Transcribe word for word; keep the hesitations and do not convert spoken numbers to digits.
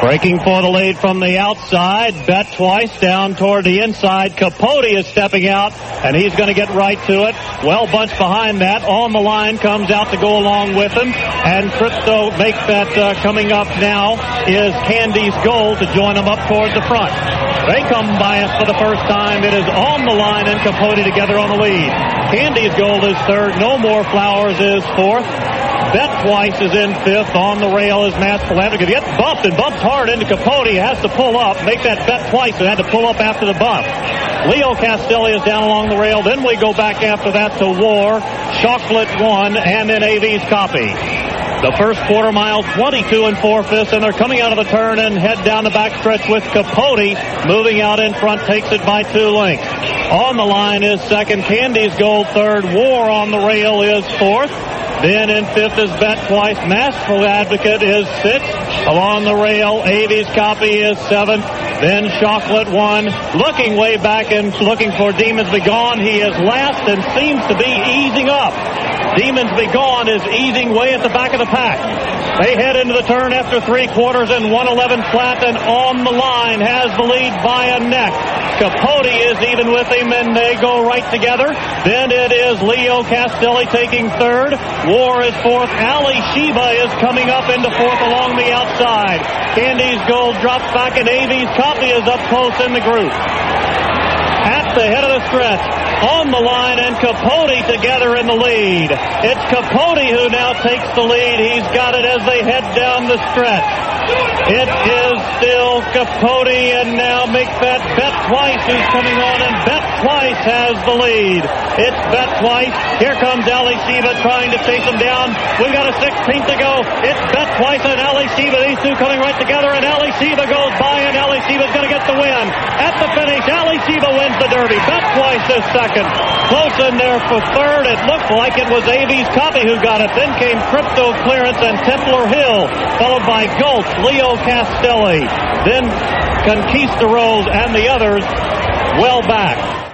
Breaking for the lead from the outside. Bet Twice down toward the inside. Capote is stepping out, and he's going to get right to it. Well bunched behind that. On the line comes out to go along with him. And Crypto Make Bet uh, coming up now is Candy's Gold to join him up toward the front. They come by us for the first time. It is On the Line and Capote together on the lead. Candy's Gold is third. No More Flowers is fourth. Bet Twice is in fifth. On the rail is Mass Philanthropy. Gets bumped and bumps hard into Capote. Has to pull up. Make that Bet Twice and had to pull up after the bump. Leo Castelli is down along the rail. Then we go back after that to War, Chocolate One, and then A V's Copy. The first quarter mile, twenty-two and four-fifths, and they're coming out of the turn and head down the backstretch with Capote moving out in front, takes it by two lengths. On the Line is second. Candy's Gold third. War on the rail is fourth. Then in fifth is Bet Twice. Masterful Advocate is sixth. Along the rail, Avi's Copy is seventh. Then Chocolate One, looking way back and looking for Demons Be Gone. He is last and seems to be easing up. Demons Be Gone is easing way at the back of the pack. They head into the turn after three quarters and one eleven flat, and On the Line has the lead by a neck. Capote is even with him, and they go right together. Then it is Leo Castelli taking third. War is fourth. Ali Sheba is coming up into fourth along the outside. Candy's Gold drops back, and A V's Copy is up close in the group. At the head of the stretch, On the Line and Capote together in the lead. It's Capote who now takes the lead. He's got it as they head down the stretch. It is still Capote, and now Make That Bet Twice who's coming on, and Bet Twice has the lead. It's Bet Twice. Here comes Ali Sheba trying to chase him down. We've got a sixteenth to go. It's Bet Twice and Ali Sheba. These two coming right together, and Ali Sheba goes by, and Ali Sheba's going to get the win. At the finish, Ali Sheba wins the Derby. Bet Twice is second. Close in there for third. It looked like it was A V's Copy who got it. Then came Crypto Clearance and Templar Hill, followed by Gulch, Leo Castelli. Then Conquistadors and the others well back.